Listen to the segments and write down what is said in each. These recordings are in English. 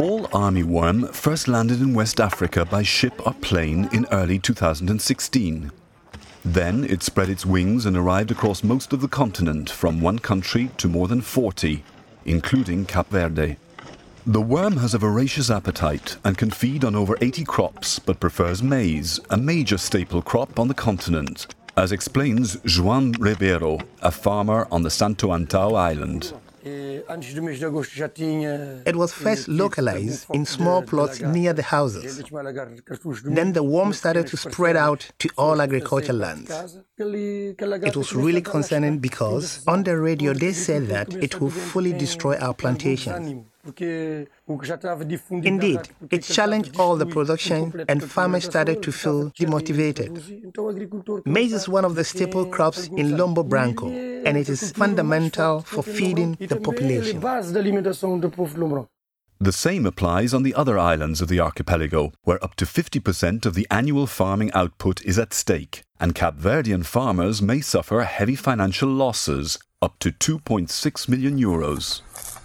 fall armyworm first landed in West Africa by ship or plane in early 2016. Then it spread its wings and arrived across most of the continent, from one country to more than 40, including Cape Verde. The worm has a voracious appetite and can feed on over 80 crops, but prefers maize, a major staple crop on the continent, as explains João Ribeiro, a farmer on the Santo Antão island. It was first localized in small plots near the houses. Then the worm started to spread out to all agricultural lands. It was really concerning because on the radio they said that it will fully destroy our plantations. Indeed, it challenged all the production and farmers started to feel demotivated. Maize is one of the staple crops in Lombo Branco, and it is fundamental for feeding the population. The same applies on the other islands of the archipelago, where up to 50% of the annual farming output is at stake, and Cape Verdean farmers may suffer heavy financial losses, up to 2.6 million euros.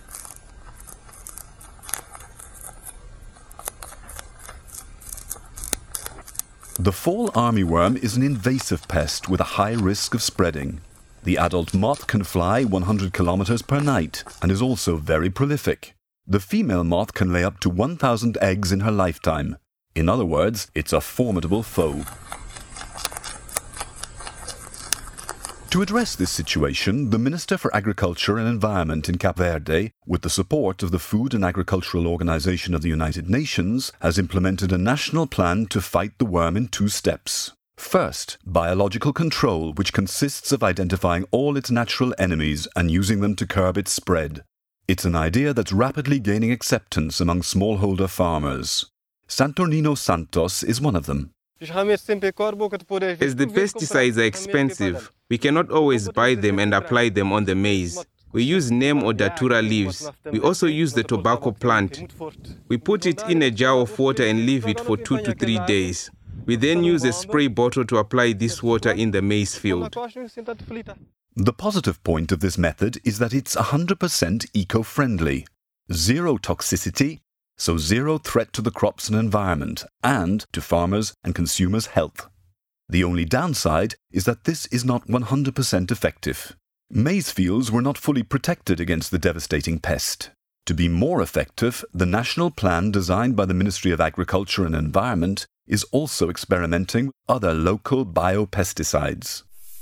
The fall armyworm is an invasive pest with a high risk of spreading. The adult moth can fly 100 kilometers per night and is also very prolific. The female moth can lay up to 1,000 eggs in her lifetime. In other words, it's a formidable foe. To address this situation, the Minister for Agriculture and Environment in Cape Verde, with the support of the Food and Agricultural Organization of the United Nations, has implemented a national plan to fight the worm in 2 steps. First, biological control, which consists of identifying all its natural enemies and using them to curb its spread. It's an idea that's rapidly gaining acceptance among smallholder farmers. Saturnino Santos is one of them. As the pesticides are expensive, we cannot always buy them and apply them on the maize. We use neem or datura leaves. We also use the tobacco plant. We put it in a jar of water and leave it for 2 to 3 days. We then use a spray bottle to apply this water in the maize field. The positive point of this method is that it's 100% eco-friendly. Zero toxicity, so zero threat to the crops and environment, and to farmers' and consumers' health. The only downside is that this is not 100% effective. Maize fields were not fully protected against the devastating pest. To be more effective, the national plan designed by the Ministry of Agriculture and Environment is also experimenting with other local biopesticides.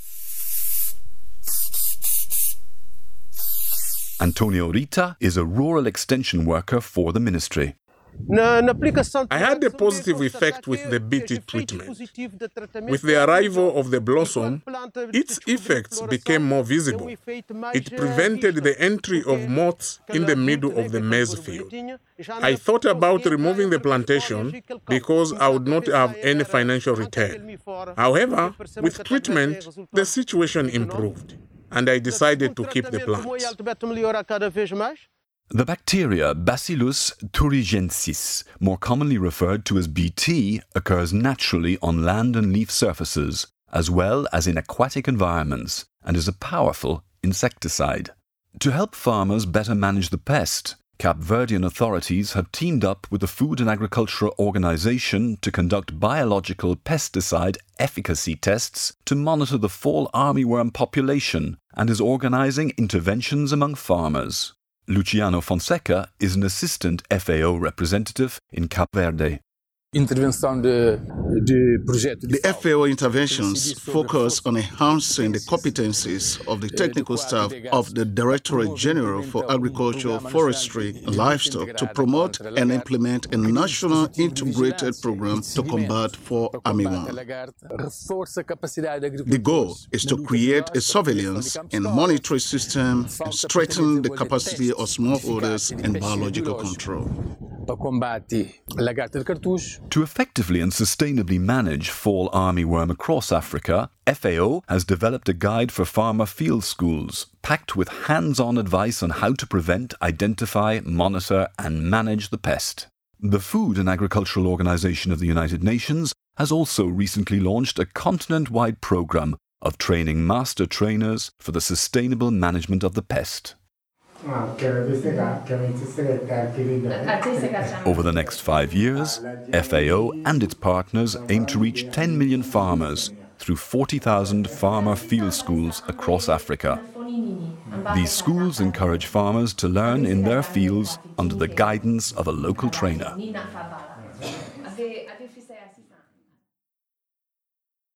Antonio Rita is a rural extension worker for the ministry. I had a positive effect with the BT treatment. With the arrival of the blossom, its effects became more visible. It prevented the entry of moths in the middle of the maize field. I thought about removing the plantation because I would not have any financial return. However, with treatment, the situation improved, and I decided to keep the plants. The bacteria Bacillus thuringiensis, more commonly referred to as BT, occurs naturally on land and leaf surfaces, as well as in aquatic environments, and is a powerful insecticide. To help farmers better manage the pest, Cape Verdean authorities have teamed up with the Food and Agriculture Organization to conduct biological pesticide efficacy tests to monitor the fall armyworm population and is organizing interventions among farmers. Luciano Fonseca is an assistant FAO representative in Cape Verde. The FAO interventions focus on enhancing the competencies of the technical staff of the Directorate General for Agriculture, Forestry and Livestock to promote and implement a national integrated program to combat fall armyworm. The goal is to create a surveillance and monitoring system and strengthen the capacity of smallholders and biological control. To effectively and sustainably manage fall armyworm across Africa, FAO has developed a guide for farmer field schools, packed with hands-on advice on how to prevent, identify, monitor and manage the pest. The Food and Agricultural Organization of the United Nations has also recently launched a continent-wide program of training master trainers for the sustainable management of the pest. Over the next 5 years, FAO and its partners aim to reach 10 million farmers through 40,000 farmer field schools across Africa. These schools encourage farmers to learn in their fields under the guidance of a local trainer.